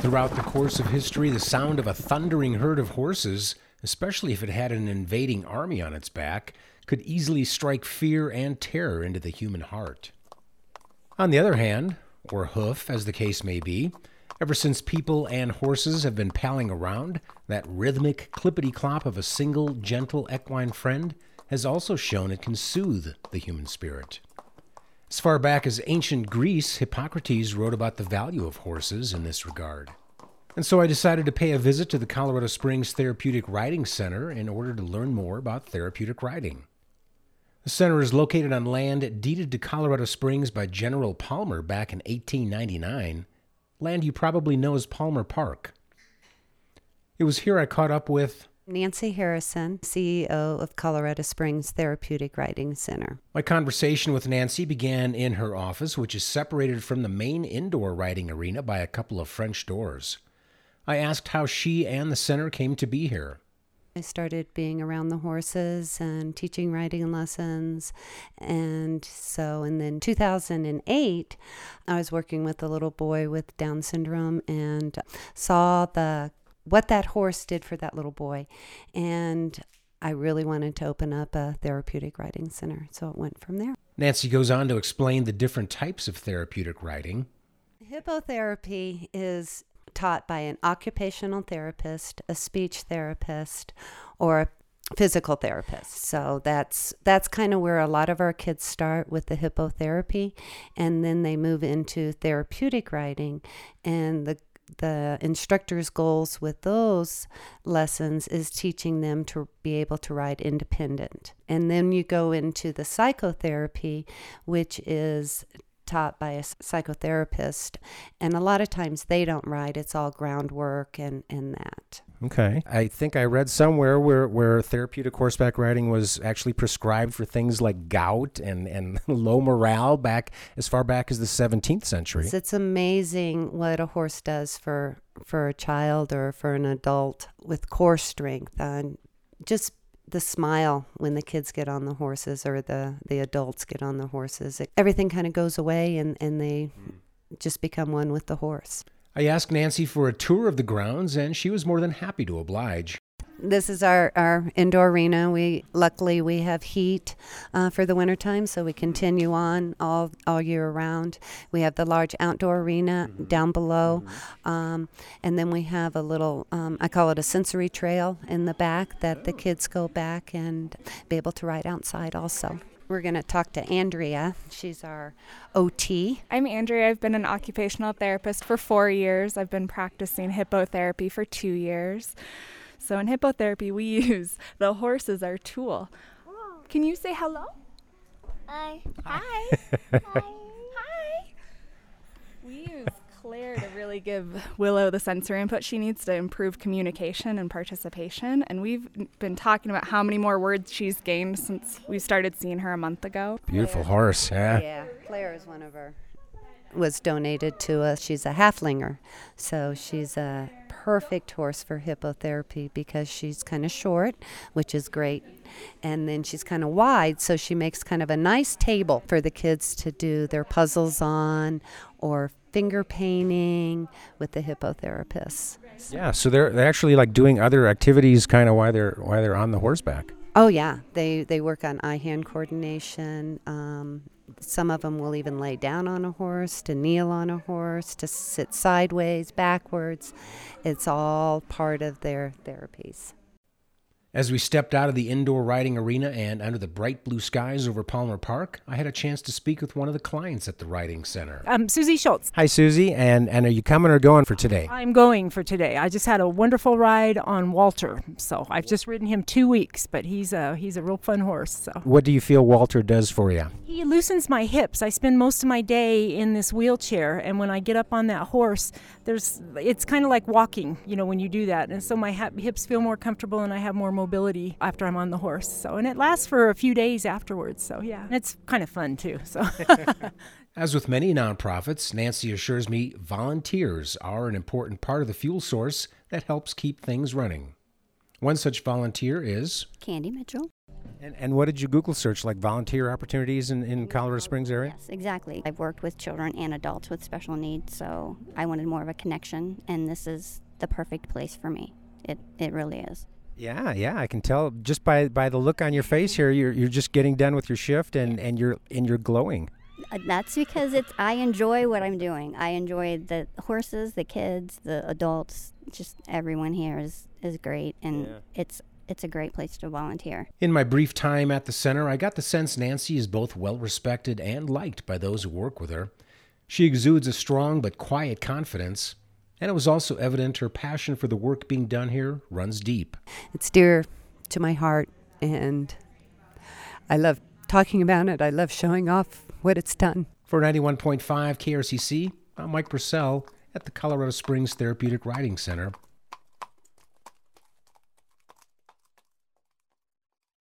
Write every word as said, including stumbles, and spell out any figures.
Throughout the course of history, the sound of a thundering herd of horses, especially if it had an invading army on its back, could easily strike fear and terror into the human heart. On the other hand, or hoof as the case may be, ever since people and horses have been palling around, that rhythmic clippity-clop of a single, gentle equine friend has also shown it can soothe the human spirit. As far back as ancient Greece, Hippocrates wrote about the value of horses in this regard. And so I decided to pay a visit to the Colorado Springs Therapeutic Riding Center in order to learn more about therapeutic riding. The center is located on land deeded to Colorado Springs by General Palmer back in eighteen ninety-nine, land you probably know as Palmer Park. It was here I caught up with Nancy Harrison, C E O of Colorado Springs Therapeutic Riding Center. My conversation with Nancy began in her office, which is separated from the main indoor riding arena by a couple of French doors. I asked how she and the center came to be here. I started being around the horses and teaching riding lessons. And so, and then two thousand eight, I was working with a little boy with Down syndrome and saw the what that horse did for that little boy. And I really wanted to open up a therapeutic riding center. So it went from there. Nancy goes on to explain the different types of therapeutic riding. Hippotherapy is taught by an occupational therapist, a speech therapist, or a physical therapist. So that's that's kind of where a lot of our kids start with the hippotherapy, and then they move into therapeutic riding. And the the instructor's goals with those lessons is teaching them to be able to ride independent. And then you go into the psychotherapy, which is taught by a psychotherapist, and a lot of times they don't ride. It's all groundwork and, and that. Okay. I think I read somewhere where, where therapeutic horseback riding was actually prescribed for things like gout and, and low morale back as far back as the seventeenth century. It's amazing what a horse does for, for a child or for an adult with core strength. And just the smile when the kids get on the horses or the, the adults get on the horses. It, everything kind of goes away and, and they just become one with the horse. I asked Nancy for a tour of the grounds, and she was more than happy to oblige. This is our, our indoor arena. We luckily we have heat uh, for the wintertime, so we continue on all all year round. We have the large outdoor arena mm-hmm. down below, mm-hmm. um, and then we have a little, um, I call it a sensory trail in the back that the kids go back and be able to ride outside also. We're going to talk to Andrea. She's our O T. I'm Andrea. I've been an occupational therapist for four years. I've been practicing hippotherapy for two years. So in hippotherapy, we use the horse as our tool. Hello. Can you say hello? Hi. Hi. Hi. Hi. We use Claire to really give Willow the sensory input she needs to improve communication and participation. And we've been talking about how many more words she's gained since we started seeing her a month ago. Beautiful Claire. Horse, yeah. Yeah, Claire is one of her, was donated to us. She's a halflinger, so she's a perfect horse for hippotherapy because she's kind of short, which is great. And then she's kind of wide, so she makes kind of a nice table for the kids to do their puzzles on or finger painting with the hippotherapists. Yeah, so they're they're actually like doing other activities kind of while they're while they're on the horseback. Oh yeah, they they work on eye-hand coordination. Um, some of them will even lay down on a horse, to kneel on a horse, to sit sideways, backwards. It's all part of their therapies. As we stepped out of the indoor riding arena and under the bright blue skies over Palmer Park, I had a chance to speak with one of the clients at the riding center. Um, Susie Schultz. Hi, Susie. And, and are you coming or going for today? I'm going for today. I just had a wonderful ride on Walter. So I've just ridden him two weeks, but he's a, he's a real fun horse. So what do you feel Walter does for you? He loosens my hips. I spend most of my day in this wheelchair, and when I get up on that horse, there's it's kind of like walking, you know, when you do that. And so my ha- hips feel more comfortable, and I have more mobility after I'm on the horse. So, and it lasts for a few days afterwards. So, yeah, and it's kind of fun too. So. As with many nonprofits, Nancy assures me volunteers are an important part of the fuel source that helps keep things running. One such volunteer is Candy Mitchell. And, and what did you Google search, like volunteer opportunities in, in Colorado Springs area? Yes, exactly. I've worked with children and adults with special needs, so I wanted more of a connection, and this is the perfect place for me. It it really is. Yeah, yeah, I can tell just by, by the look on your face here. You're you're just getting done with your shift, and, and you're and you're glowing. Uh, That's because it's. I enjoy what I'm doing. I enjoy the horses, the kids, the adults. Just everyone here is, is great, and Yeah. it's it's a great place to volunteer. In my brief time at the center, I got the sense Nancy is both well-respected and liked by those who work with her. She exudes a strong but quiet confidence, and it was also evident her passion for the work being done here runs deep. It's dear to my heart, and I love talking about it. I love showing off what it's done. For ninety-one point five K R C C, I'm Mike Purcell at the Colorado Springs Therapeutic Riding Center.